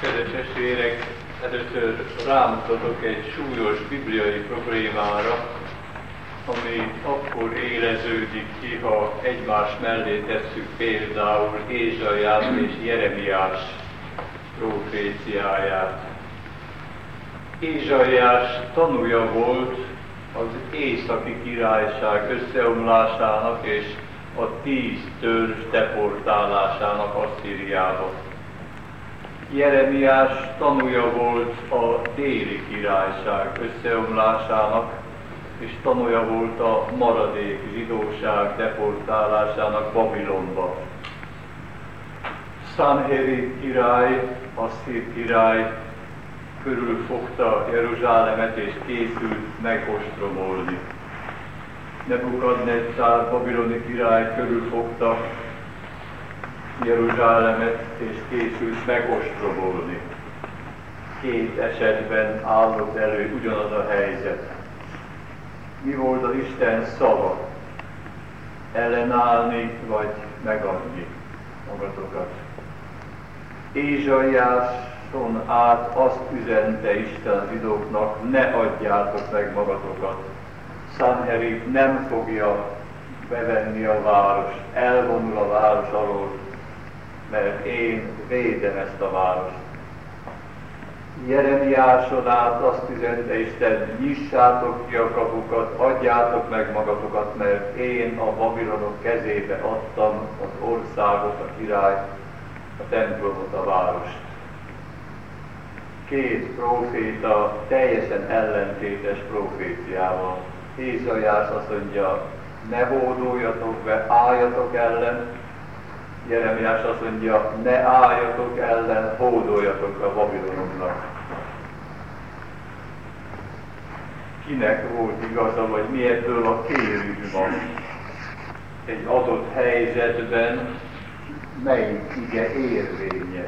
Kedves testvérek, először rámutatok egy súlyos bibliai problémára, ami akkor éleződik ki, ha egymás mellé tesszük például Ézsaiás és Jeremiás proféciáját. Ézsaiás tanúja volt az északi királyság összeomlásának és a 10 törzs deportálásának Asszíriába. Jeremiás tanúja volt a déli királyság összeomlásának, és tanúja volt a maradék zsidóság deportálásának Babilonba. Szanherib király, Asszír király körülfogta Jeruzsálemet és készült megostromolni. Nebukadnezzár babiloni király körülfogta Jeruzsálemet és készült megostromolni. Két esetben állott elő ugyanaz a helyzet. Mi volt az Isten szava? Ellenállni vagy megadni magatokat? Ézsaiáson át azt üzente Isten a zsidóknak, ne adjátok meg magatokat. Szanherib nem fogja bevenni a várost, elvonul a város alól, mert én védem ezt a várost. Jeremiáson át azt üzente Isten, nyissátok ki a kapukat, adjátok meg magatokat, mert én a babilonok kezébe adtam az országot, a királyt, a templomot, a várost. Két próféta teljesen ellentétes proféciával. Ézsaiás azt mondja, ne hódoljatok be, álljatok ellen. Jeremiás azt mondja, ne álljatok ellen, hódoljatok a babilonoknak. Kinek volt igaza, vagy mi ebből a kérünk van? Egy adott helyzetben melyik ige érvényes?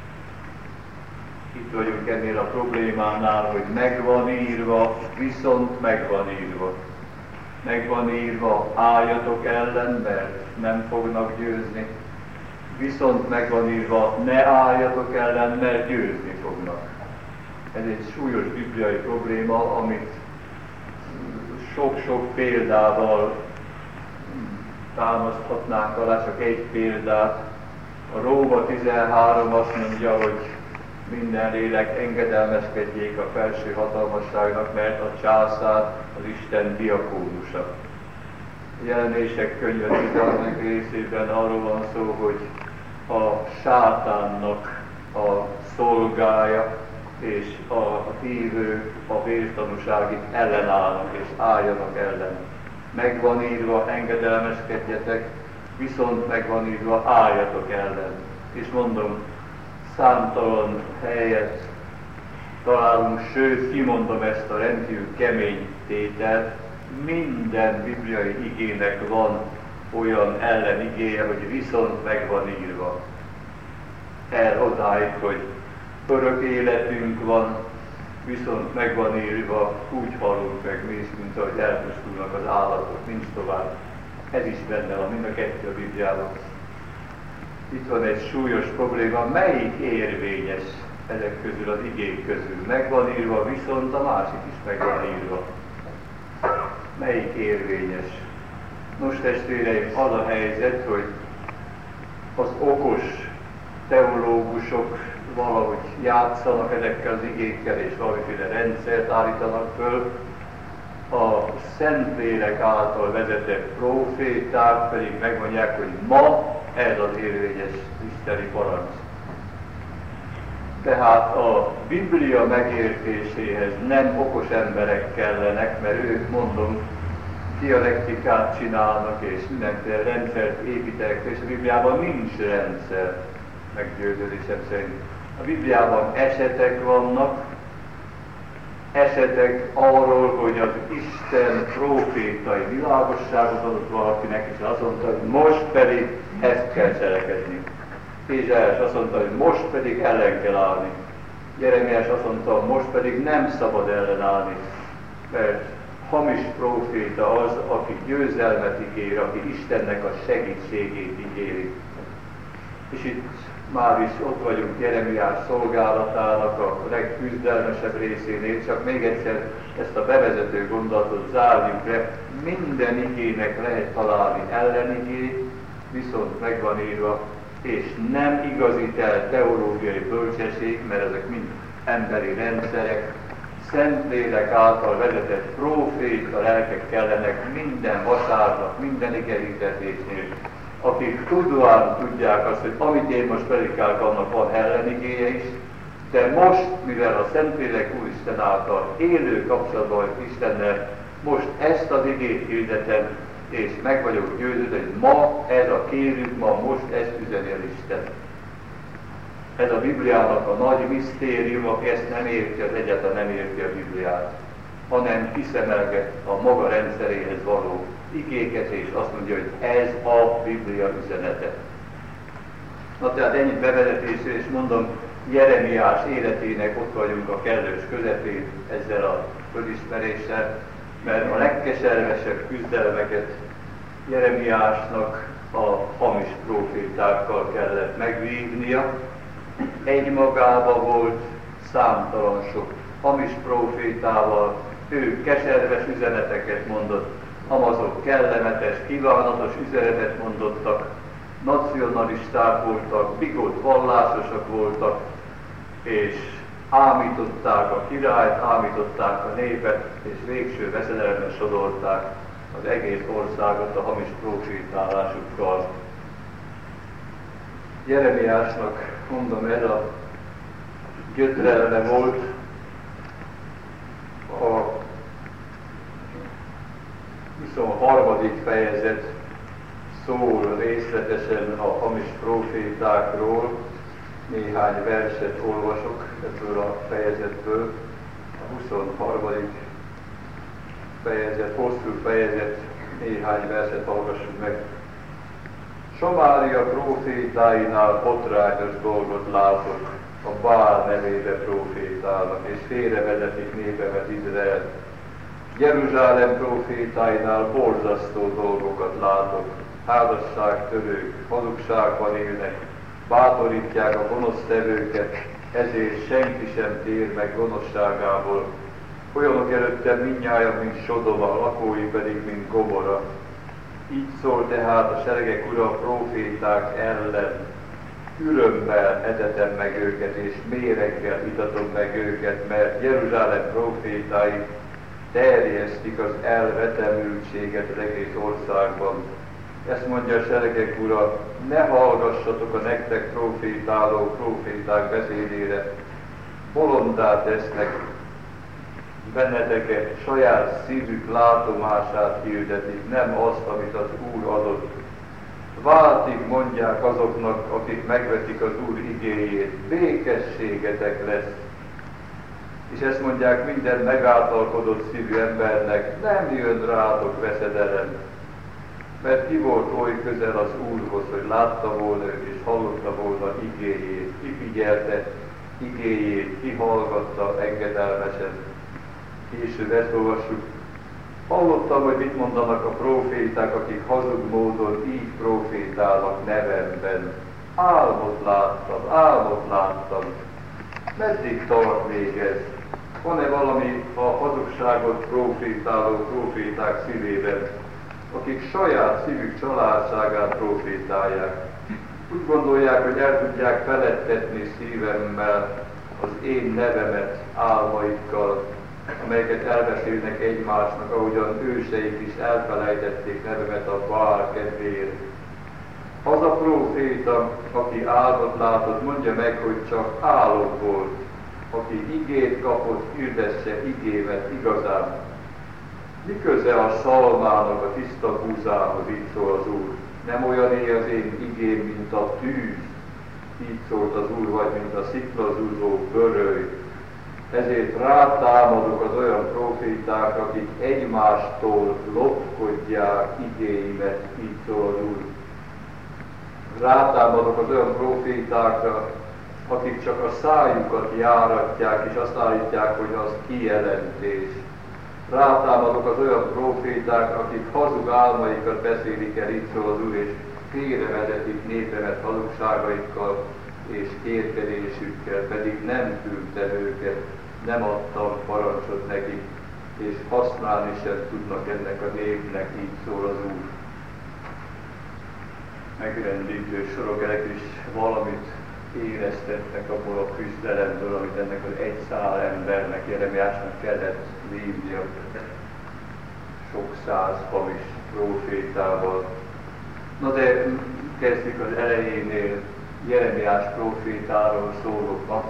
Itt vagyunk ennél a problémánál, hogy meg van írva, viszont meg van írva. Meg van írva, álljatok ellen, mert nem fognak győzni. Viszont meg van írva, ne álljatok ellen, mert győzni fognak. Ez egy súlyos bibliai probléma, amit sok-sok példával támaszthatnánk alá, csak egy példát. A Róma 13 azt mondja, hogy minden lélek engedelmeskedjék a felső hatalmasságnak, mert a császár az Isten diakónusa. A Jelenések könyve 13. részében arról van szó, hogy a sátánnak a szolgája és a hívő a vértanúságig ellenállnak és álljanak ellen. Meg van írva, engedelmeskedjetek, viszont meg van írva, álljatok ellen. És mondom, számtalan helyet találunk, sőt, kimondom ezt a rendkívül kemény tételt, minden bibliai igének van olyan ellenigéje, hogy viszont meg van írva. El odáig, hogy örök életünk van, viszont meg van írva, úgy halunk meg mi is, mint ahogy elpusztulnak az állatok, nincs tovább. Ez is benne van, mind a kettő a Bibliában. Itt van egy súlyos probléma, melyik érvényes ezek közül, az igék közül? Meg van írva, viszont a másik is meg van írva. Melyik érvényes? Nos, testvéreim, az a helyzet, hogy az okos teológusok valahogy játszanak ezekkel az igékkel, és valamiféle rendszert állítanak föl, a Szentlélek által vezetett proféták pedig megmondják, hogy ma ez az érvényes isteni parancs. Tehát a Biblia megértéséhez nem okos emberek kellenek, mert ők, mondom, dialektikát csinálnak, és mindenféle rendszert építenek, és a Bibliában nincs rendszer, meggyőződésem szerint. A Bibliában esetek vannak, esetek arról, hogy az Isten prófétai világosságot adott valakinek, és azt mondta, hogy most pedig ezt kell cselekedni. Ézsaiás azt mondta, hogy most pedig ellen kell állni. Jeremiás azt mondta, most pedig nem szabad ellenállni, mert hamis próféta az, aki győzelmet ígér, aki Istennek a segítségét ígéri. És itt Már is ott vagyunk Jeremiás szolgálatának a legküzdelmesebb részénél, csak még egyszer ezt a bevezető gondolatot zárjuk le. Minden igének lehet találni ellenigét, viszont meg van írva, és nem igazít el teológiai bölcsesség, mert ezek mind emberi rendszerek, Szentlélek által vezetett próféta lelkek kellenek minden vasárnap, minden igehirdetésnél, akik tudóan tudják azt, hogy amit én most predikálok, annak van ellenigéje is, de most, mivel a Szentlélek Úristen által élő kapcsolatban vagy Istennel, most ezt az igét hirdetem, és meg vagyok győződve, hogy ma ez a kérünk, ma most ezt üzeni el Isten. Ez a Bibliának a nagy misztérium, aki ezt nem érti, az egyáltalán nem érti a Bibliát, hanem kiszemelget a maga rendszeréhez való igéket, és azt mondja, hogy ez a Biblia üzenete. Na tehát ennyit bevezetésről, és mondom, Jeremiás életének ott vagyunk a kellős közepén ezzel a fölismeréssel, mert a legkeservesebb küzdelmeket Jeremiásnak a hamis prófétákkal kellett megvívnia. Egymagában volt számtalan sok hamis prófétával, ő keserves üzeneteket mondott, amazok kellemetes, kívánatos üzenetet mondottak, nacionalisták voltak, bigott vallásosak voltak, és ámították a királyt, ámították a népet, és végső veszedelemre sodorták az egész országot a hamis prófétálásukkal. Jeremiásnak, mondom, ez a gyötrelme volt. A 23. fejezet szól részletesen a hamis prófétákról, néhány verset olvasok ebből a fejezetből. A 23. fejezet, hosszú fejezet, néhány verset hallgassuk meg. Samária prófétáinál botrányos dolgot látok, a Bál nevébe prófétálnak, és félrevezetik népemet Izrael. Jeruzsálem prófétáinál borzasztó dolgokat látok, házasságtörők, hazugságban élnek, bátorítják a gonosztevőket, ezért senki sem tér meg gonoszságából. Olyanok előttem mindnyájan, mint Sodoma, lakói pedig, mint Gomora. Így szól tehát a seregek ura a próféták ellen. Örömmel etetem meg őket, és méreggel itatom meg őket, mert Jeruzsálem prófétái terjesztik az elvetemültséget az egész országban. Ezt mondja a seregek ura, ne hallgassatok a nektek prófétáló próféták beszédére. Bolondá tesznek benneteket, saját szívük látomását hirdetik, nem azt, amit az Úr adott. Váltig mondják azoknak, akik megvetik az Úr igéjét, békességetek lesz. És ezt mondják minden megáltalkodott szívű embernek, nem jön rátok veszedelem. Mert ki volt oly közel az Úrhoz, hogy látta volna őt és hallotta volna igéjét, kifigyelte igéjét, kihallgatta engedelmesen. Később ezt olvassuk. Hallottam, hogy mit mondanak a próféták, akik hazug módon így prófétálnak nevemben. Álmot láttam. Meddig tart még ez? Van-e valami a hazugságot prófétáló próféták szívében, akik saját szívük családságát prófétálják? Úgy gondolják, hogy el tudják feledtetni szívemmel az én nevemet álmaikkal, amelyeket elbeszélnek egymásnak, ahogyan őseik is elfelejtették nevemet a Bál kedvéért. Az a próféta, aki álmot látott, mondja meg, hogy csak álom volt. Aki igét kapott, hirdesse igémet igazán. Mi köze a szalmának a tiszta búzához, így szól az Úr. Nem olyané az én igém, mint a tűz, így szólt az Úr, vagy mint a sziklazúzó böröly. Ezért rátámadok az olyan próféták, akik egymástól lopkodják igéimet, így szól az Úr. Rátámadok az olyan prófétákra, akik csak a szájukat járatják, és azt állítják, hogy az kijelentés. Rátámadok az olyan prófétákra, akik hazug álmaikat beszélik el, így szól az Úr, és félrevezetik népemet hazugságaikkal. és kérkedésükkel pedig nem küldtem őket, nem adtam parancsot nekik, és használni sem tudnak ennek a népnek, így szól az Úr. Megrendítő sorok, ezek is valamit éreztetnek abból a küzdelemből, amit ennek az egy szál embernek, Jeremiásnak kellett vívnia sok száz hamis prófétával. Na de kezdjük az elejénél, Jeremiás prófétáról szólok ma.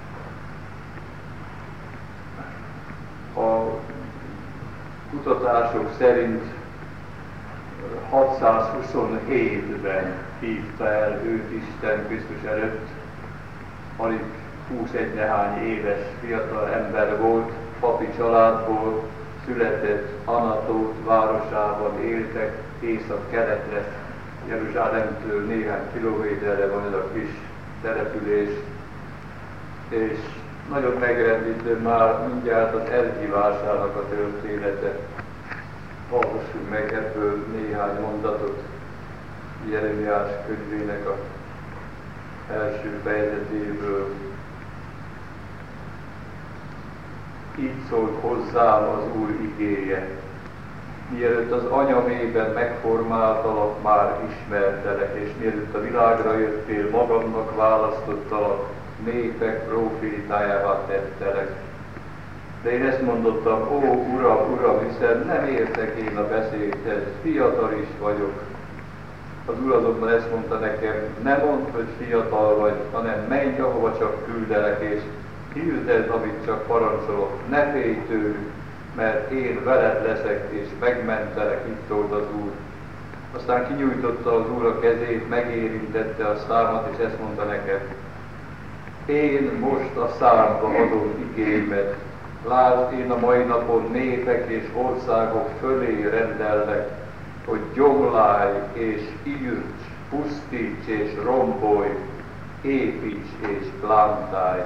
A kutatások szerint 627-ben hívta el őt Isten Krisztus előtt, alig 21 nehány éves fiatal ember volt, papi családból, született Anatót városában, éltek észak-keletre, Jeruzsálemtől néhány kilométerre van ez a kis település, és nagyon megrendítő már mindjárt az elhívásának a története. Hallgassuk meg ebből néhány mondatot Jeremiás könyvének az első fejezetéből. Így szólt hozzám az Úr igéje: mielőtt az anyamében megformáltalak, már ismertelek, és mielőtt a világra jöttél, magamnak választottalak, népek prófétájává tettelek. De én ezt mondottam: ó, Uram, Uram, hiszen nem értek én a beszédhez, fiatal is vagyok. Az Úr azonban ezt mondta nekem: ne mondd, hogy fiatal vagy, hanem menj, ahova csak küldelek, és hirdedd, amit csak parancsolok, ne félj tőlük, mert én veled leszek, és megmentelek, itt szólt az Úr. Aztán kinyújtotta az Úr a kezét, megérintette a számat, és ezt mondta nekem: én most a számba adom igémet. Lásd, én a mai napon népek és országok fölé rendellek, hogy gyomlálj és írts, pusztíts és rombolj, építs és plántálj.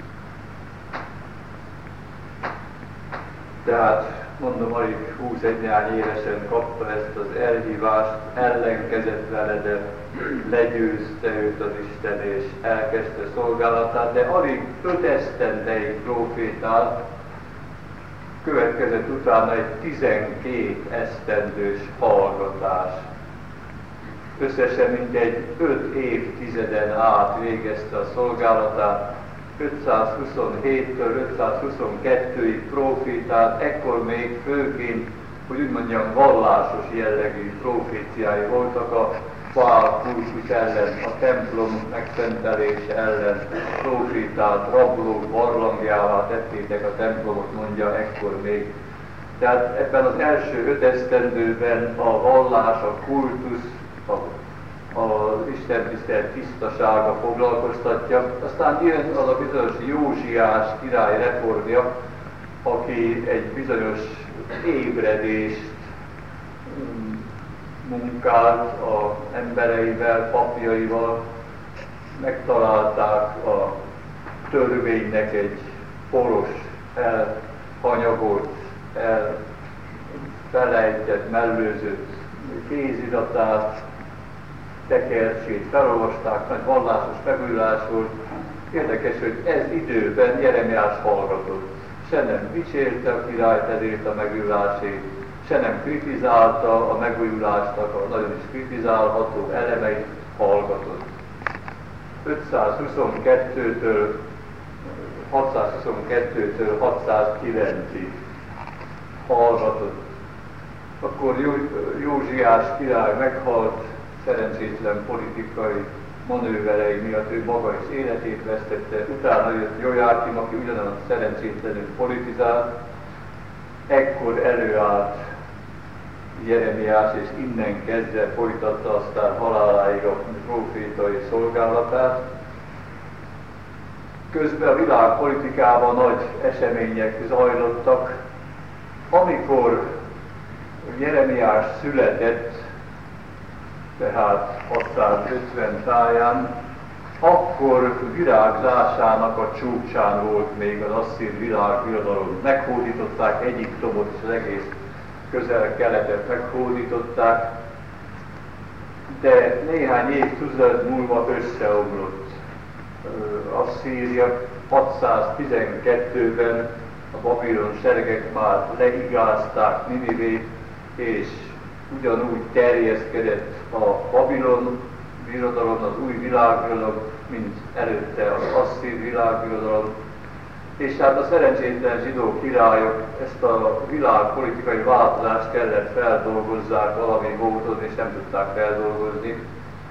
Tehát, mondom, alig 21 néhány évesen kapta ezt az elhívást, ellenkezett vele, de legyőzte őt az Isten, és elkezdte szolgálatát, de alig 5 esztendeig prófétált, következett utána egy 12 esztendős hallgatás. Összesen mintegy 5 évtizeden át végezte a szolgálatát, 527-től 522-ig profétált, ekkor még főként, hogy úgy mondjam, vallásos jellegű proféciái voltak a Baál kultusz ellen, a templom megszentelése ellen, profétált, rablók barlangjává tettétek a templomot, mondja ekkor még. Tehát ebben az első 5 esztendőben a vallás, a kultusz, az istentisztelet tisztasága foglalkoztatja. Aztán jön az a bizonyos Józsiás király reformja, aki egy bizonyos ébredést munkált az embereivel, papjaival, megtalálták a törvénynek egy poros, elhanyagolt, elfelejtett, mellőzött kéziratát, tekercsét, felolvasták, nagy vallásos megújulás volt. Érdekes, hogy ez időben Jeremiás hallgatott. Se nem dicsérte a királyt ezért a megújulásét, se nem kritizálta a megújulásnak a nagyon is kritizálható elemeit, hallgatott. 522-től 609-ig hallgatott. Akkor Józsiás király meghalt, szerencsétlen politikai manőverei miatt ő maga is életét vesztette. Utána jött Jojákim, aki ugyanaz szerencsétlenül politizált. Ekkor előállt Jeremiás, és innen kezdve folytatta aztán haláláig a prófétai szolgálatát. Közben a világpolitikában nagy események zajlottak. Amikor Jeremiás született, tehát 650 táján, akkor virágzásának a csúcsán volt még az asszír világbirodalom. Meghódították Egyiptomot, és az egész közel-keletet meghódították, de néhány évtized múlva összeomlott. Asszíria. 612-ben a babilon seregek már leigázták Ninivét, és ugyanúgy terjeszkedett a Babilon birodalom, az új világbirodalom, mint előtte az asszír világbirodalom. És hát a szerencsétlen zsidó királyok ezt a világpolitikai változást kellett feldolgozzák valami módon, és nem tudták feldolgozni.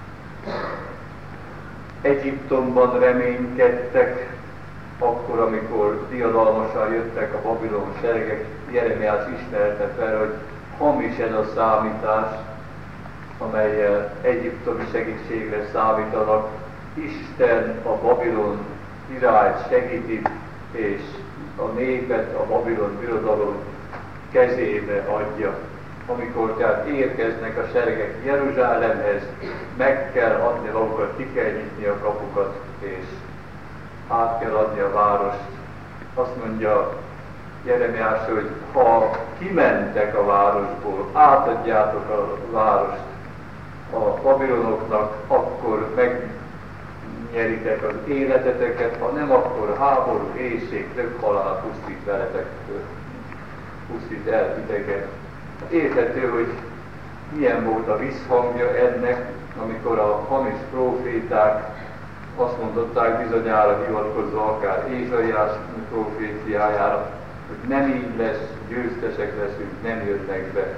Egyiptomban reménykedtek, akkor, amikor diadalmasan jöttek a babilon seregek. Jeremiás ismerte fel, hogy hamis ez a számítás, amellyel egyiptomi segítségre számítanak. Isten a babilon királyt segíti, és a népet a babilon birodalom kezébe adja. Amikor tehát érkeznek a seregek Jeruzsálemhez, meg kell adni magukat, ki kell nyitni a kapukat, és át kell adni a várost. Azt mondja Jeremiás, hogy ha kimentek a városból, átadjátok a várost a babilonoknak, akkor megnyeritek az életeteket, ha nem, akkor háború, éhség, több halál pusztít veletek, pusztít el titeket. Érthető, hogy milyen volt a visszhangja ennek, amikor a hamis próféták azt mondották, bizonyára hivatkozva akár Ézsaiás próféciájára, hogy nem így lesz, győztesek leszünk, nem jönnek be.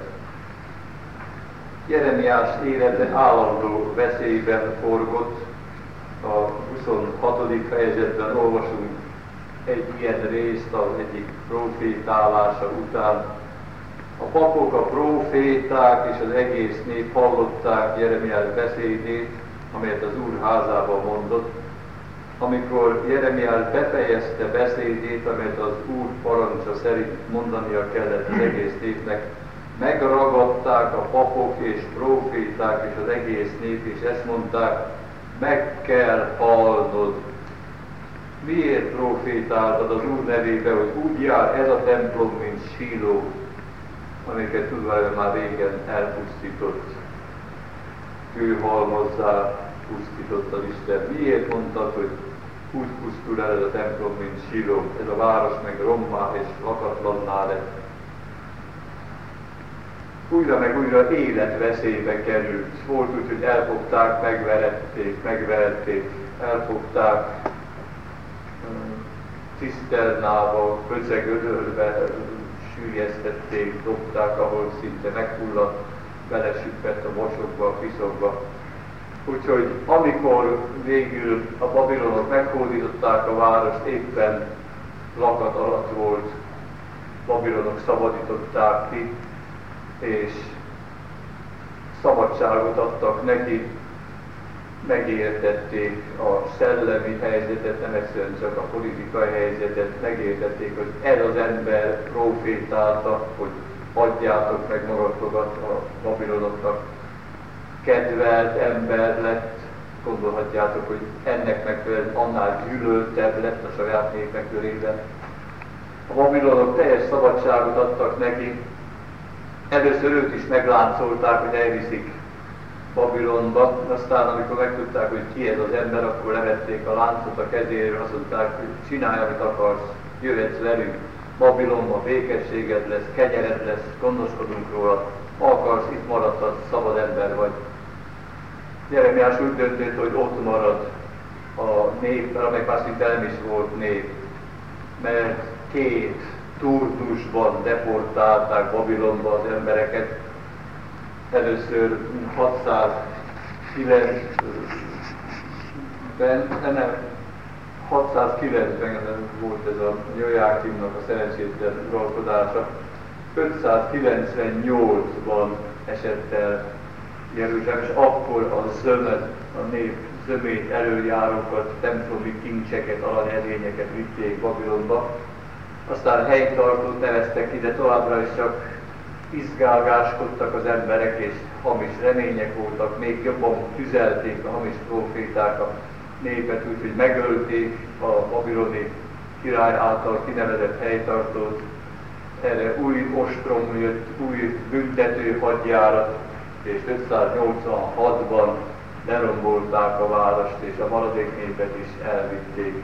Jeremiás élete állandó veszélyben forgott. A 26. fejezetben olvasunk egy ilyen részt az egyik prófétálása után. A papok, a próféták és az egész nép hallották Jeremiás beszédét, amelyet az Úr házában mondott. Amikor Jeremiás befejezte beszédét, amelyet az Úr parancsa szerint mondania kellett az egész népnek, megragadták a papok és próféták és az egész nép, és ezt mondták, meg kell halnod. Miért prófétáltad az Úr nevébe, hogy úgy jár ez a templom, mint Síló, amiket tudva már régen elpusztított, kőhalmazzá pusztított az Isten. Miért mondtad, hogy úgy pusztul el ez a templom, mint Síló, ez a város meg rommá és lakatlanná lett. Újra meg újra életveszélybe került. Volt úgy, hogy elfogták, megverték, elfogták, ciszternába, köcegödörbe sűjesztették, dobták, ahol szinte meghulladt, belesüppett a mosokba, a piszokba. Úgyhogy amikor végül a babilonok meghódították a várost, éppen lakat alatt volt, babilonok szabadították ki, és szabadságot adtak neki, megértették a szellemi helyzetet, nem egyszerűen csak a politikai helyzetet, megértették, hogy ez az ember prófétálta, hogy adjátok meg magatokat a babilonoknak. Kedvelt ember lett, gondolhatjátok, hogy ennek megfelelően annál gyűlöltebb lett a saját népek körében. A babilonok teljes szabadságot adtak neki. Először őt is megláncolták, hogy elviszik Babilonba, aztán amikor megtudták, hogy ki ez az ember, akkor levették a láncot a kezéről, azt mondták, hogy csinálj, amit akarsz, jöhetsz velünk Babilonba, békességed lesz, kenyered lesz, gondoskodunk róla, ha akarsz, itt maradhatsz, szabad ember vagy. Jeremiás úgy döntött, hogy ott marad a nép, amely már szinte nem is volt nép, mert 2 turnusban deportálták Babilonba az embereket. Először 609-ben volt ez a Jojákimnak a szerencsétlen uralkodása. 598-ban esett el Jeruzsálem, és akkor a zömet, a nép zömét, előjárókat, templomi kincseket, aranyedényeket vitték Babilonba. Aztán helytartót neveztek ide, továbbra is csak izgálgáskodtak az emberek, és hamis remények voltak, még jobban tüzelték a hamis próféták a népet, úgyhogy megölték a babiloni király által kinevezett helytartót. Erre új ostrom jött, új büntető hadjárat, és 586-ban lerombolták a várost, és a maradék népet is elvitték.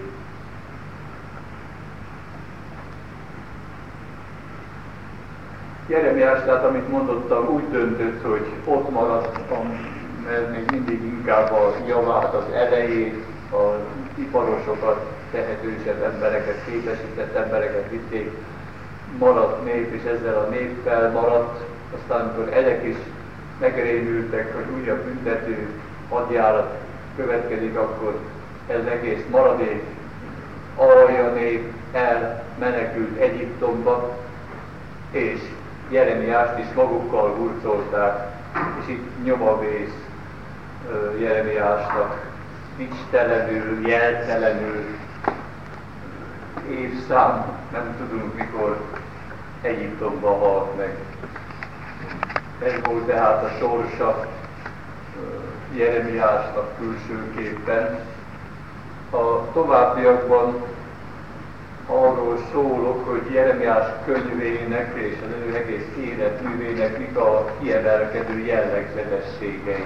Jeremiás, tehát amit mondottam, úgy döntött, hogy ott maradt, mert még mindig inkább a javát, az elejét, az iparosokat, tehetősebb embereket, képesített embereket vitték, maradt nép, és ezzel a néppel maradt. Aztán, amikor ezek is megrémültek, hogy újabb büntető hadjárat következik, akkor ez egész maradék alja nép elmenekült Egyiptomba, és Jeremiást is magukkal hurcolták, és itt nyomavész Jeremiásnak nincstelenül, jeltelenül, évszám, nem tudunk mikor Egyiptomban halt meg. Ez volt tehát a sorsa Jeremiásnak külsőképpen. A továbbiakban arról szólok, hogy Jeremiás könyvének és az ő egész életművének mik a kiemelkedő jellegzetességei.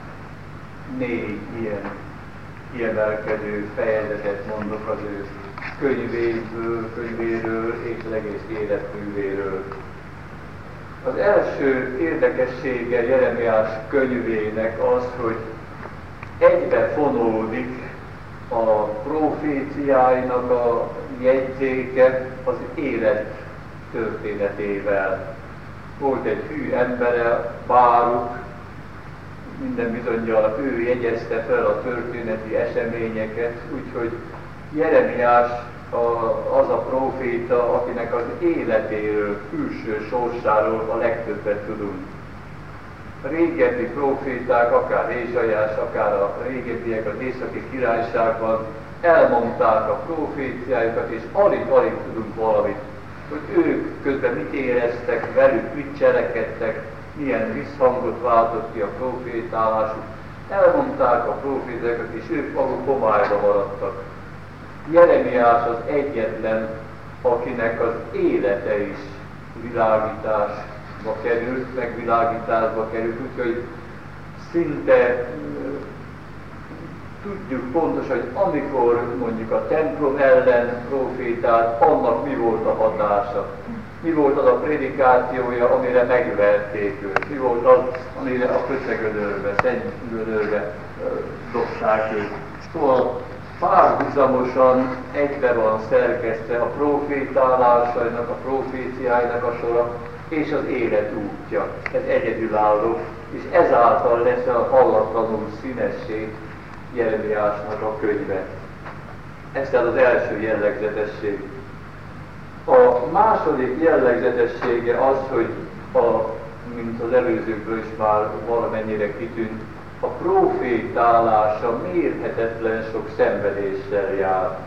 4 ilyen kiemelkedő fejezetet mondok az ő könyvéről és az egész életművéről. Az első érdekessége Jeremiás könyvének az, hogy egybe fonódik a proféciáinak a jegyzéke az élet történetével. Volt egy hű embere, Báruk, minden bizonnyal ő jegyezte fel a történeti eseményeket, úgyhogy Jeremiás az a próféta, akinek az életéről, külső sorsáról a legtöbbet tudunk. A régebbi próféták, akár Ézsaiás, akár a régebbiek az északi királyságban elmondták a proféciájukat, és alig-alig tudunk valamit, hogy ők közben mit éreztek, velük mit cselekedtek, milyen visszhangot váltott ki a profétálásuk. Elmondták a profétákat, és ők maguk homályba maradtak. Jeremiás az egyetlen, akinek az élete is világításba került, megvilágításba került, úgyhogy szinte tudjuk pontosan, hogy amikor mondjuk a templom ellen profétált, annak mi volt a hatása. Mi volt az a prédikációja, amire megverték őt? Mi volt az, amire a kötegödörbe, szennygödörbe dobták őt? Szóval párhuzamosan egybe van szerkesztve a profétálásainak, a proféciáinak a sora és az élet útja. Ez egyedülálló, és ezáltal lesz a hallatlanul színesség Jeremiásnak a könyve. Ez tehát az első jellegzetesség. A második jellegzetessége az, hogy mint az előzőkből is már valamennyire kitűnt, a profétálása mérhetetlen sok szenvedéssel jár.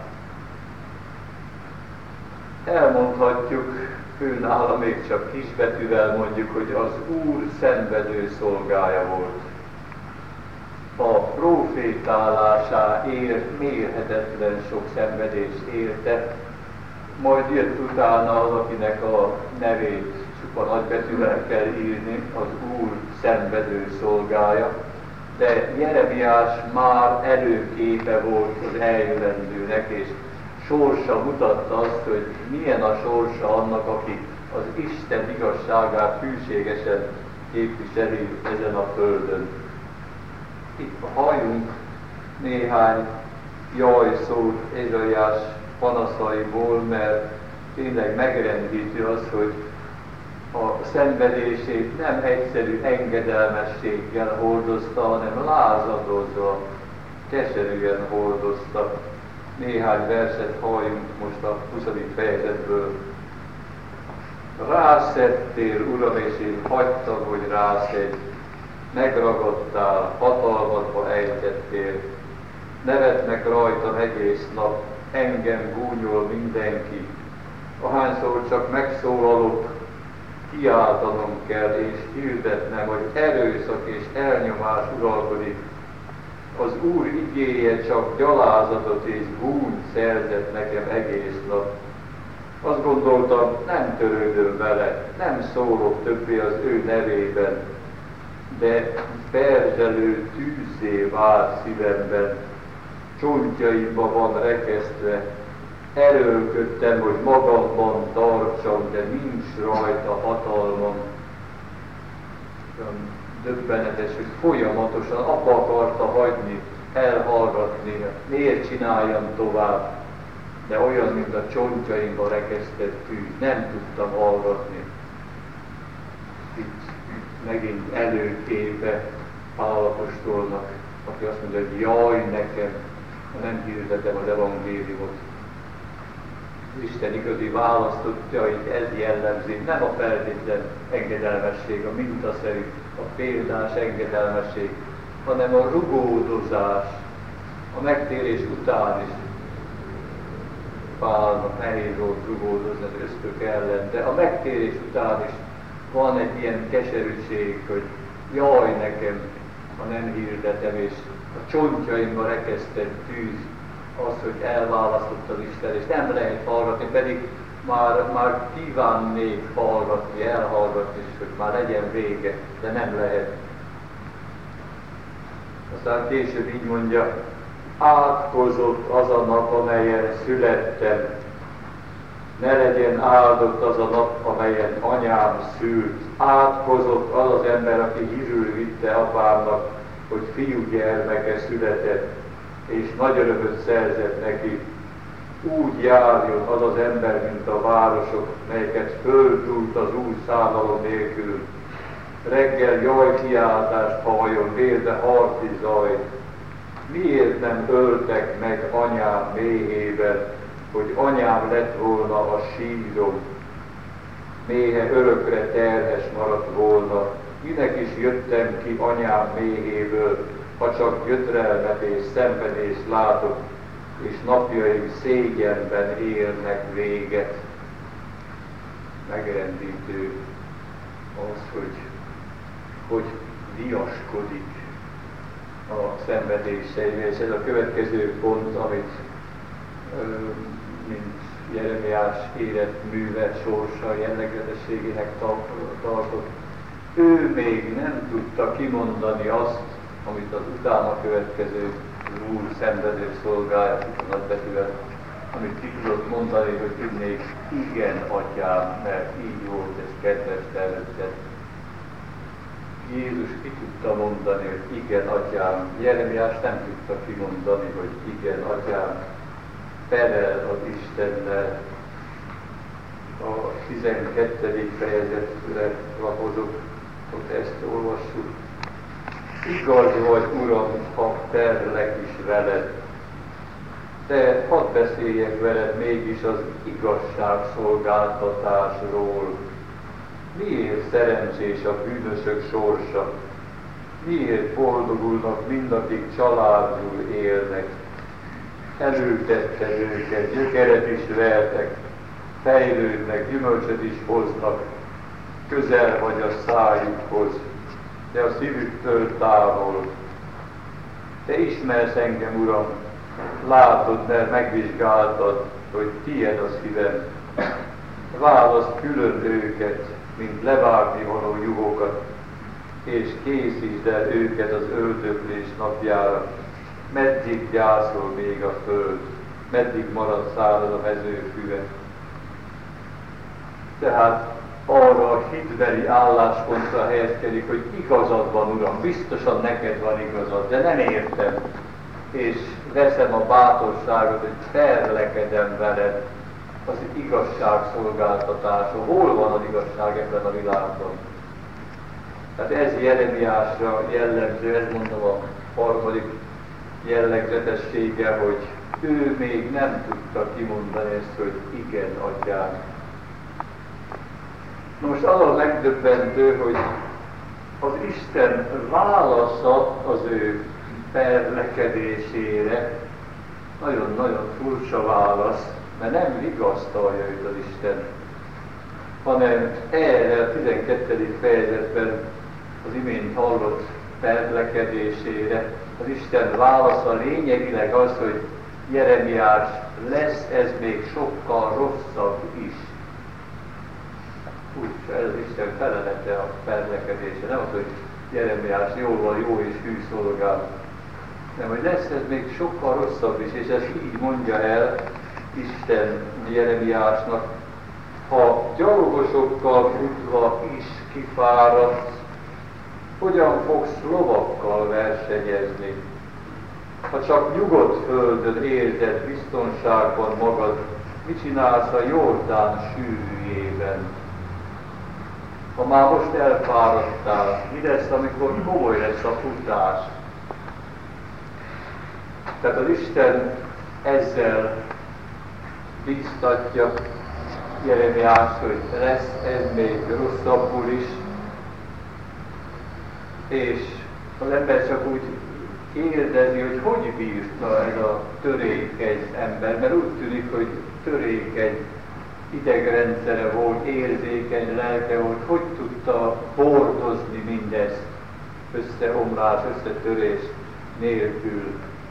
Elmondhatjuk, őnála még csak kisbetűvel mondjuk, hogy az Úr szenvedő szolgája volt. A profétálásáért mérhetetlen sok szenvedést érte, majd jött utána az, akinek a nevét csupa nagybetűvel kell írni, az Úr szenvedő szolgája, de Jeremiás már előképe volt az eljövendőnek, és sorsa mutatta azt, hogy milyen a sorsa annak, aki az Isten igazságát hűségesen képviseli ezen a földön. Itt halljunk néhány jajszót Ézsaiás panaszaiból, mert tényleg megrendítő az, hogy a szenvedését nem egyszerű engedelmességgel hordozta, hanem lázadozva, keserűen hordozta. Néhány verset halljunk most a 20. fejezetből. Rászedtél, Uram, és én hagytam, hogy rászedj. Megragadtál, hatalmadba ejtettél. Nevetnek rajtam egész nap, engem gúnyol mindenki. Ahányszor csak megszólalok, kiáltanom kell és hirdetnem, hogy erőszak és elnyomás uralkodik. Az Úr igéje csak gyalázatot és gúnyt szerzett nekem egész nap. Azt gondoltam, nem törődöm vele, nem szólok többé az ő nevében. de perzselő tűzzé vált szívemben, csontjaimba van rekesztve, erőlködtem, hogy magamban tartsam, de nincs rajta hatalmam. Olyan döbbenetes, hogy folyamatosan abba akarta hagyni, elhallgatni, miért csináljam tovább, de olyan, mint a csontjaimba rekesztett tűz, nem tudtam hallgatni. Itt megint előképe Pál apostolnak, aki azt mondja, hogy jaj nekem, ha nem hirdetem az evangéliumot. Isten igazi választottjait ez jellemzi, nem a feltétlen engedelmesség, a mintaszerű, a példás engedelmesség, hanem a rugódozás, a megtérés után is. Pálnak nehéz volt rugódozni az ösztök ellen, de a megtérés után is van egy ilyen keserűség, hogy jaj nekem, ha nem hirdetem, és a csontjaimba rekesztett tűz, az, hogy elválasztott az Isten, és nem lehet hallgatni, pedig már kívánnék hallgatni, elhallgatni, és hogy már legyen vége, de nem lehet. Aztán később így mondja, átkozott az a nap, amelyen születtem, ne legyen áldott az a nap, amelyen anyám szült. Átkozott az az ember, aki hírül vitte apámnak, hogy fiúgyermeke született, és nagy örömöt szerzett neki. Úgy járjon az az ember, mint a városok, melyeket földúlt az új szállalom nélkül. Reggel jajkiáltást halljon, vérbe harci zajt. Miért nem öltek meg anyám méhében, hogy anyám lett volna a sírom? Méhe örökre terhes maradt volna. Minek is jöttem ki anyám méhéből, ha csak gyötrelmet és szenvedést látok, és napjaim szégyenben érnek véget. Megrendítő az, hogy viaskodik a szenvedéseivel, és ez a következő pont, amit mint Jeremiás életműve, sorsa, jellegzetességének tartott. Ő még nem tudta kimondani azt, amit az utána következő Úr szenvedő szolgája, nagybetűvel, amit ki tudott mondani, hogy tudnék, igen, atyám, mert így volt, ez kedves előtted. Jézus ki tudta mondani, hogy igen, atyám. Jeremiás nem tudta kimondani, hogy igen, atyám. Felel az Istennel. A 12. fejezetre lapozok, ott ezt olvassuk. Igaz vagy, Uram, ha terlek is veled, de hadd beszéljek veled mégis az igazságszolgáltatásról. Miért szerencsés a bűnösök sorsa? Miért boldogulnak mindakik családul élnek? Elültetted őket, gyökeret is vertek, fejlődnek, gyümölcsöt is hoznak, közel vagy a szájukhoz, de a szívüktől távol. Te ismersz engem, Uram, látod, mert megvizsgáltad, hogy tied a szívem. Válaszd külön őket, mint levágni való juhokat, és készítsd el őket az öldöklés napjára. Meddig gyászol még a föld, meddig marad szárad a mezőfüve. Tehát arra a hitveri álláspontra helyezkedik, hogy igazad van, Uram, biztosan neked van igazad, de nem értem, és veszem a bátorságot, hogy terlekedem veled az igazságszolgáltatásról. Hol van az igazság ebben a világban? Tehát ez Jeremiásra jellemző, ez mondom a harmadik jellegzetessége, hogy ő még nem tudta kimondani ezt, hogy igen, atyám. Most az a megdöbbentő, hogy az Isten válasza az ő perlekedésére nagyon-nagyon furcsa válasz, mert nem vigasztalja őt az Isten, hanem erre a 12. fejezetben az imént hallott perlekedésére az Isten válasza lényegileg az, hogy Jeremiás, lesz ez még sokkal rosszabb is. Úgy, ez az Isten felelete a perlekedése, nem az, hogy Jeremiás, jól van, jó és hű szolgál. Nem, hogy lesz ez még sokkal rosszabb is, és ezt így mondja el Isten Jeremiásnak. Ha gyalogosokkal futva is kifáradsz, hogyan fogsz lovakkal versenyezni? Ha csak nyugodt földön érzed biztonságban magad, mit csinálsz a Jordán sűrűjében? Ha már most elfáradtál, mi lesz, amikor komoly lesz a futás? Tehát az Isten ezzel biztatja Jeremiást, hogy lesz ez még rosszabbul is, és az ember csak úgy kérdezi, hogy bírta ez a törékeny ember, mert úgy tűnik, hogy törékeny idegrendszere volt, érzékeny lelke volt, hogy tudta hordozni mindezt összeomlás, összetörés nélkül.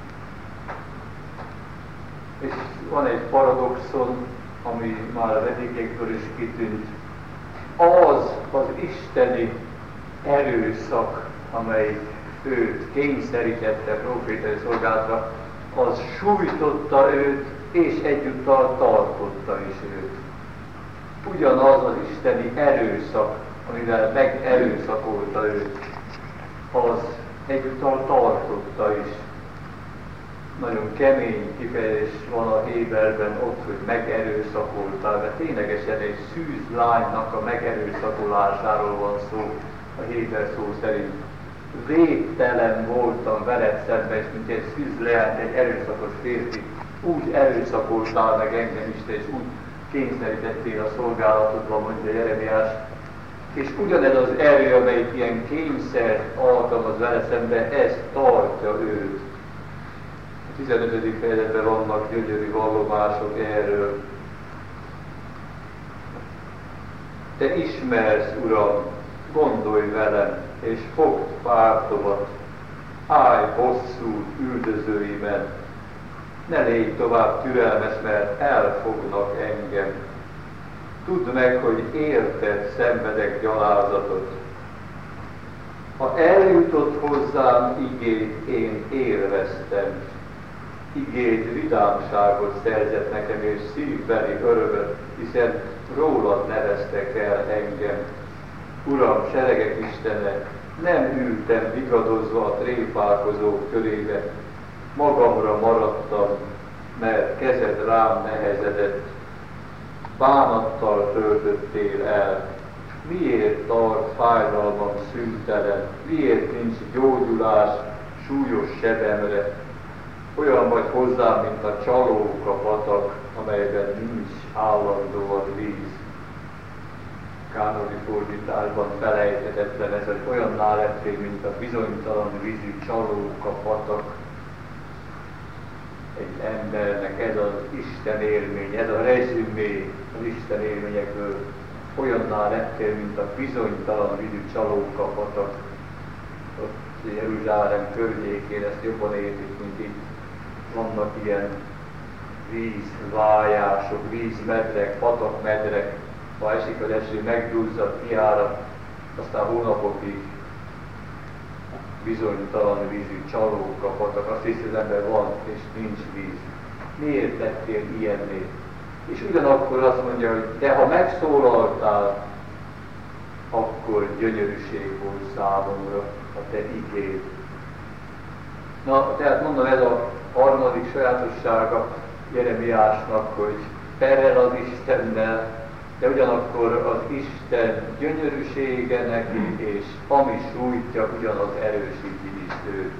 És van egy paradoxon, ami már a eddigiekből is kitűnt. Az isteni erőszak, amely őt kényszerítette profétai szolgálatra, az sújtotta őt, és egyúttal tartotta is őt. Ugyanaz az isteni erőszak, amivel megerőszakolta őt, az egyúttal tartotta is. Nagyon kemény kifejezés van a Héberben ott, hogy megerőszakoltál, de ténylegesen egy szűz lánynak a megerőszakolásáról van szó a Héber szó szerint. Védtelen voltam veled szemben, és mint egy szűz leányt, egy erőszakos férfi, úgy erőszakoltál meg engem is, és úgy kényszerítettél a szolgálatodba, mondja Jeremiás. És ugyanez az erő, amelyik ilyen kényszert alkalmaz vele szemben, ez tartja őt. A 15. fejezetben vannak gyönyörű vallomások erről. Te ismersz, Uram, gondolj velem, és fogd pártomat, állj bosszút üldözőimen, ne légy tovább türelmes, mert elfognak engem. Tudd meg, hogy érted, szenvedek gyalázatot. Ha eljutott hozzám igéd, én élveztem. Igéd vidámságot szerzett nekem, és szívbeli örömöt, hiszen rólad neveztek el engem. Uram, seregek Istene, nem ültem vigadozva a tréfálkozók körébe, magamra maradtam, mert kezed rám nehezedett. Bánattal töltöttél el. Miért tart fájdalmam szüntelen? Miért nincs gyógyulás súlyos sebemre? Olyan vagy hozzám, mint a csalóka patak, amelyben nincs állandóan víz. Kánoni fordításban felejthetetlen ez, hogy olyanná lettél, mint a bizonytalan vízű csalóka patak. Egy embernek ez az Isten élmény, ez a rezümé az Isten élményekből. Olyanná lettél, mint a bizonytalan vízű csalóka patak. Ott Jeruzsálem környékén ezt jobban értik, mint itt. Vannak ilyen vízvájások, vízmedrek, patakmedrek, ha esik az eső, megduzzad, kiárad, aztán hónapokig bizonytalan vízű csalóka patak, azt hiszi, az ember van, és nincs víz. Miért lettél ilyenné? És ugyanakkor azt mondja, hogy de ha megszólaltál, akkor gyönyörűség volt számomra a te igéd. Na, tehát mondom, ez a harmadik sajátossága Jeremiásnak, hogy perel az Istennel, de ugyanakkor az Isten gyönyörűsége neki, és ami sújtja, ugyanaz erősíti is őt.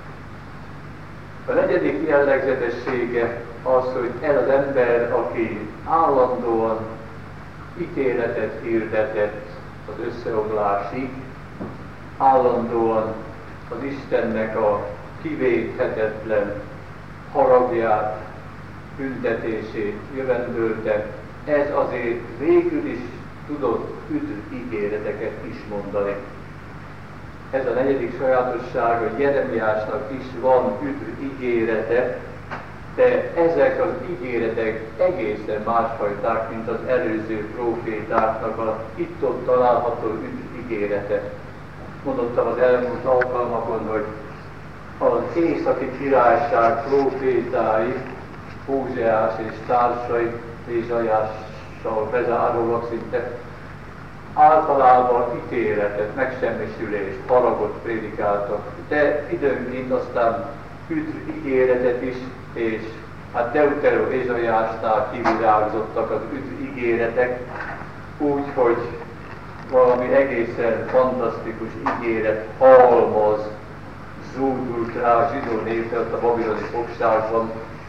A negyedik jellegzetessége az, hogy ez az ember, aki állandóan ítéletet hirdetett az összeomlásig, állandóan az Istennek a kivéthetetlen haragját, büntetését jövendőlte, ez azért végül is tudott üdv ígéreteket is mondani. Ez a negyedik sajátosság, hogy Jeremiásnak is van üdv ígérete, de ezek az ígéretek egészen másfajták, mint az előző prófétáknak a itt-ott található üdv ígérete. mondottam az elmúlt alkalmakon, hogy az északi királyság prófétái, Hóseás és társai, Ézsaiással bezárólag szinte általában ítéletet, megsemmisülést, haragot prédikáltak, de időnként aztán üdvígéretet is, és hát Deutero Ézsaiásnál kivirágzottak az üdvígéretek, úgyhogy valami egészen fantasztikus ígéret, halmaz zúdult rá a zsidó népre a babiloni fogságban.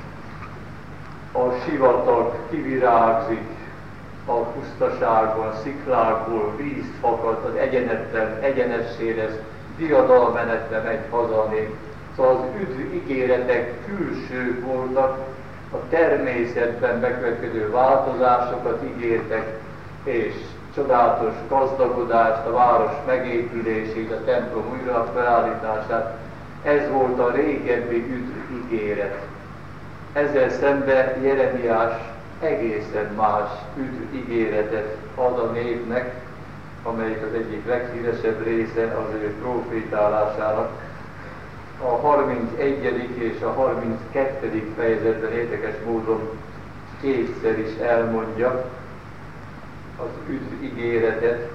A sivatag kivirágzik, a pusztaságban, sziklákból víz fakad, az egyenessé lesz, diadalmenetre megy haza a nép. Szóval az üdv ígéretek külső voltak, a természetben bekövetkező változásokat ígértek, és csodálatos gazdagodást, a város megépülését, a templom újra felállítását. Ez volt a régebbi üdv ígéret. Ezzel szemben Jeremiás egészen más üdv ígéretet ad a népnek, amelyik az egyik leghíresebb része az ő profétálásának. A 31. és a 32. fejezetben érdekes módon kétszer is elmondja az üdv ígéretet.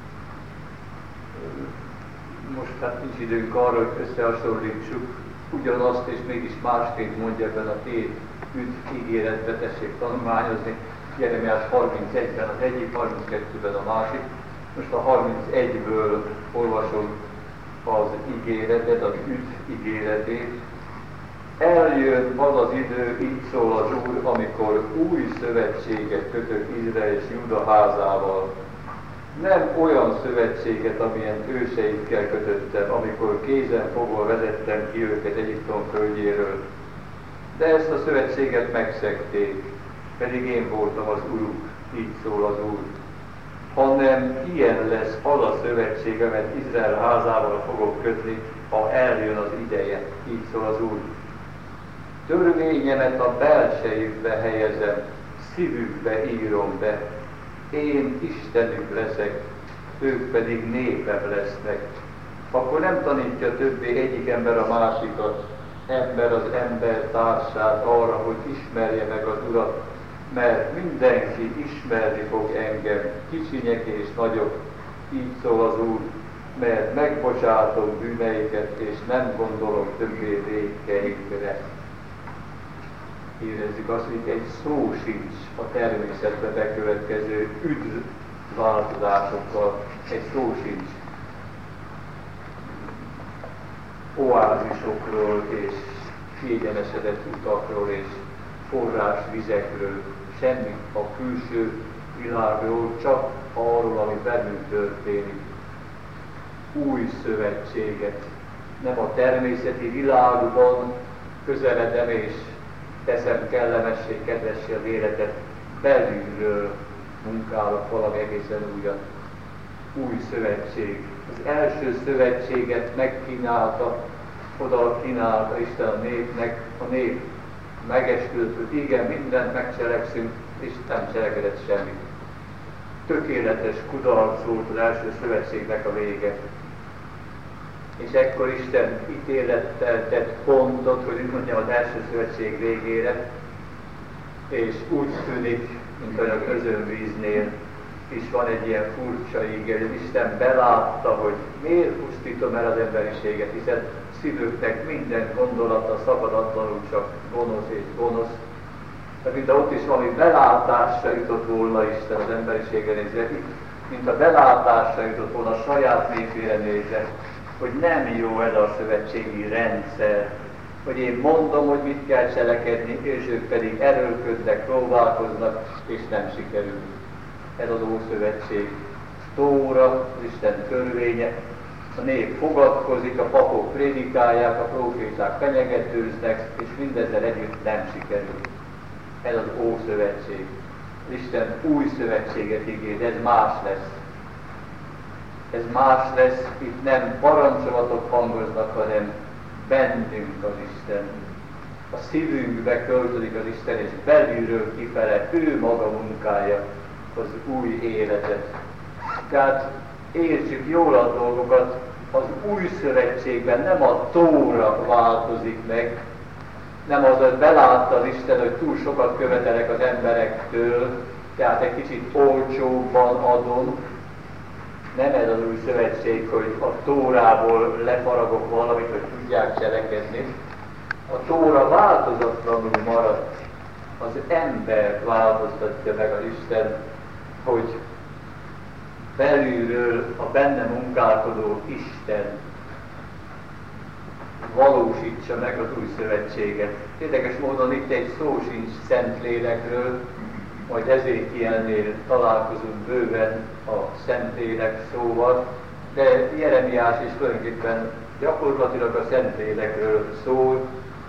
Most hát nincs időnk arra, hogy összehasonlítsuk ugyanazt, és mégis másként mondja ebben a két üdv ígéretben, tessék tanulmányozni. Jeremiás 31-ben az egyik, 32-ben a másik. Most a 31-ből olvasom az ígéretet, az üdv ígéretét. Eljön az az idő, így szól az Úr, amikor új szövetséget kötök Izrael és Júda házával. Nem olyan szövetséget, amilyen őseikkel kötöttem, amikor kézen fogva vezettem ki őket Egyiptom földjéről. De ezt a szövetséget megszegték, pedig én voltam az Uruk, így szól az Úr. Hanem ilyen lesz az a szövetség, amit Izrael házával fogok kötni, ha eljön az ideje, így szól az Úr. Törvényemet a belsejükbe helyezem, szívükbe írom be. Én Istenük leszek, ők pedig népem lesznek. Akkor nem tanítja többé egyik ember a másikat, ember az ember társát arra, hogy ismerje meg az Urat, mert mindenki ismerni fog engem, kicsinyek és nagyok, így szól az Úr, mert megbocsátom bűneiket, és nem gondolom többé vétkeikre. Érezzük azt, hogy egy szó sincs a természetbe bekövetkező üdv változásokkal, egy szó sincs oázisokról és kiegyenesedett utakról és forrásvizekről, semmi a külső világról, csak arról, ami bennünk történik. Új szövetséget, nem a természeti világban közeledem és teszem kellemessé, kedvessé az életet, belülről munkálok valami egészen újat. Új szövetség. Az első szövetséget megkínálta, oda kínálta Isten a népnek, a nép megesküdött, hogy igen, mindent megcselekszünk, és nem cselekedett semmit. Tökéletes kudarc volt az első szövetségnek a vége. És ekkor Isten ítélettel tett pontot, hogy úgy mondjam, az első szövetség végére, és úgy tűnik, mint a közönvíznél is van egy ilyen furcsa ígér, hogy Isten belátta, hogy miért pusztítom el az emberiséget, hiszen szívüknek minden gondolata szabadatlanul csak gonosz és gonosz. Tehát mint ott is valami belátásra jutott volna Isten az emberiségre nézve, mint a belátásra jutott volna a saját népére nézve, hogy nem jó ez a szövetségi rendszer, hogy én mondom, hogy mit kell cselekedni, és ők pedig erőlködnek, próbálkoznak, és nem sikerül. Ez az Ószövetség. Tóra, az Isten törvénye, a nép fogadkozik, a papok prédikálják, a próféták fenyegetőznek, és mindezzel együtt nem sikerül. Ez az Ószövetség. Isten új szövetséget ígér, ez más lesz. Ez más lesz, itt nem parancsolatok hangoznak, hanem bennünk az Isten. A szívünkbe költözik az Isten, és belülről kifele ő maga munkálja az új életet. Tehát értsük jól a dolgokat, az új szövetségben nem a Tóra változik meg, nem az, hogy belátta az Isten, hogy túl sokat követelek az emberektől, tehát egy kicsit olcsóbban adom. Nem ez az új szövetség, hogy a Tórából lefaragok valamit, hogy tudják cselekedni. A Tóra változatlanul maradt. Az ember változtatja meg az Isten, hogy belülről a benne munkálkodó Isten valósítsa meg az új szövetséget. Érdekes módon itt egy szó sincs Szentlélekről, majd Ezékielnél találkozunk bőven a Szentlélek szóval, de Jeremiás is tulajdonképpen gyakorlatilag a Szentlélekről szól,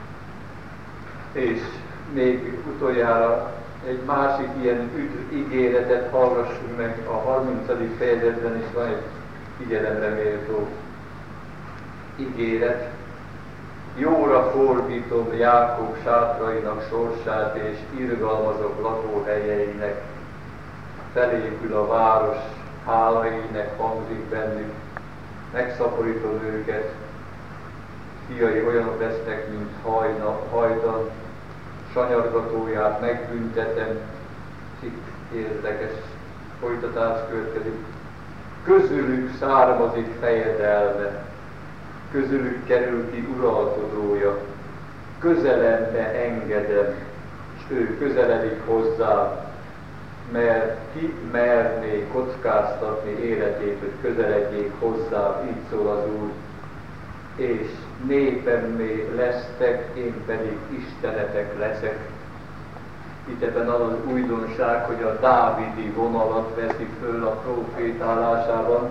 és még utoljára egy másik ilyen üdv ígéretet hallgassunk meg, a 30. fejezetben is van egy figyelemre méltó ígéret. Jóra fordítom Jákob sátrainak sorsát, és irgalmazok lakóhelyeinek. Felépül a város, hálaének hangzik bennük, megszaporítom őket. Fiai olyanok lesznek, mint hajdan, sanyargatóját megbüntetem. Itt érdekes folytatás következik. Közülük származik fejedelme, közülük kerül ki uralkodója, közelembe engedem, és ő közeledik hozzám, mert ki merné kockáztatni életét, hogy közeledjék hozzám, így szól az Úr, és népemmé lesztek, én pedig istenetek leszek. Itt ebben az újdonság, hogy a dávidi vonalat veszi föl a prófétálásában.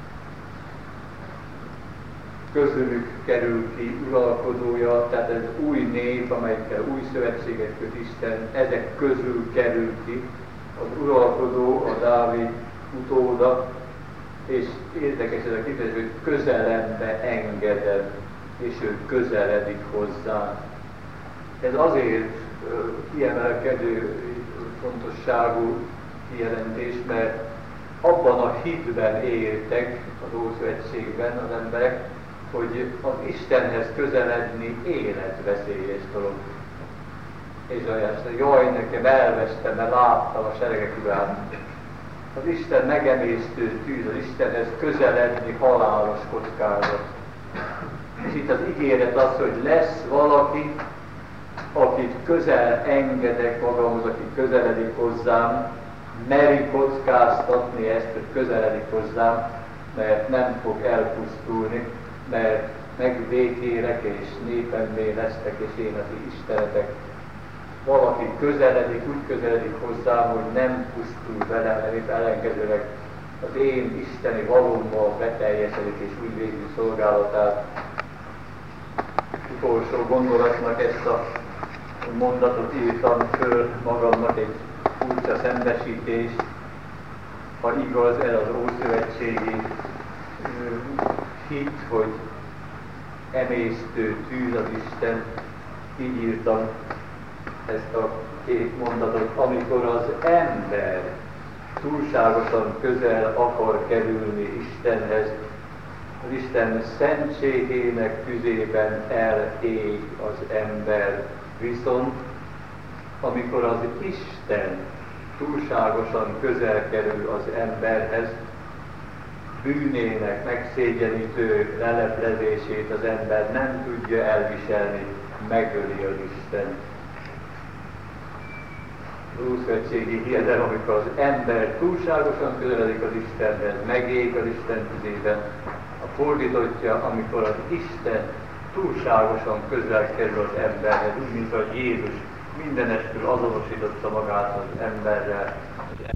Közülük kerül ki uralkodója, tehát ez új nép, amelyekkel új szövetséget köt Isten, ezek közül kerül ki az uralkodó, a Dávid utóda, és érdekes ez a kifejezés, hogy közelembe engedem, és ő közeledik hozzá. Ez azért kiemelkedő fontosságú kijelentés, mert abban a hitben éltek az Ószövetségben az emberek, hogy az Istenhez közeledni életveszélyes dolog. És jaj, nekem elvesztem, mert láttam a seregek urát. Az Isten megemésztő tűz, az Istenhez közeledni halálos kockázat. És itt az ígéret az, hogy lesz valaki, akit közel engedek magamhoz, aki közeledik hozzám, meri kockáztatni ezt, hogy közeledik hozzám, mert nem fog elpusztulni, mert megvékélek, és népemmé lesztek, és én az istenetek. Valaki közeledik, úgy közeledik hozzám, hogy nem pusztul velem, mert épp ellenkezőleg az én isteni valómmal beteljesedik, és úgy végzi szolgálatát. Utolsó gondolatnak ezt a mondatot írtam föl magamnak, egy furcsa szembesítés, ha igaz ez az ószövetségi hit, hogy emésztő tűz az Isten, így írtam ezt a két mondatot, amikor az ember túlságosan közel akar kerülni Istenhez, az Isten szentségének tüzében elég az ember, viszont amikor az Isten túlságosan közel kerül az emberhez, bűnének megszégyenítő leleplezését az ember nem tudja elviselni, megöli az Isten. Az ószövetségi hiedelem, amikor az ember túlságosan közeledik az Istenhez, megég az Isten tüzében, a fordítottja, amikor az Isten túlságosan közel kerül az emberhez, úgy, mint ahogy Jézus mindenestül azonosította magát az emberrel.